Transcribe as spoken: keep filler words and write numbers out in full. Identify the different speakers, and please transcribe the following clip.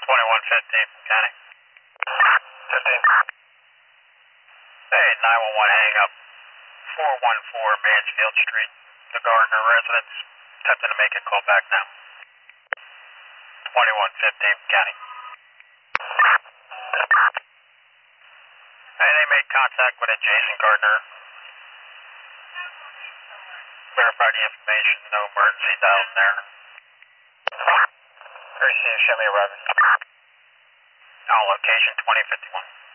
Speaker 1: twenty-one fifteen, County. fifteen. Hey, nine one one hang up. four one four Mansfield Street, the Gardner residence. Attempting to make a call back now. twenty-one fifteen, County. Hey, they made contact with a Jason Gardner. Verify the information, no emergency dialed there. Receive, show me a record. On location twenty fifty-one.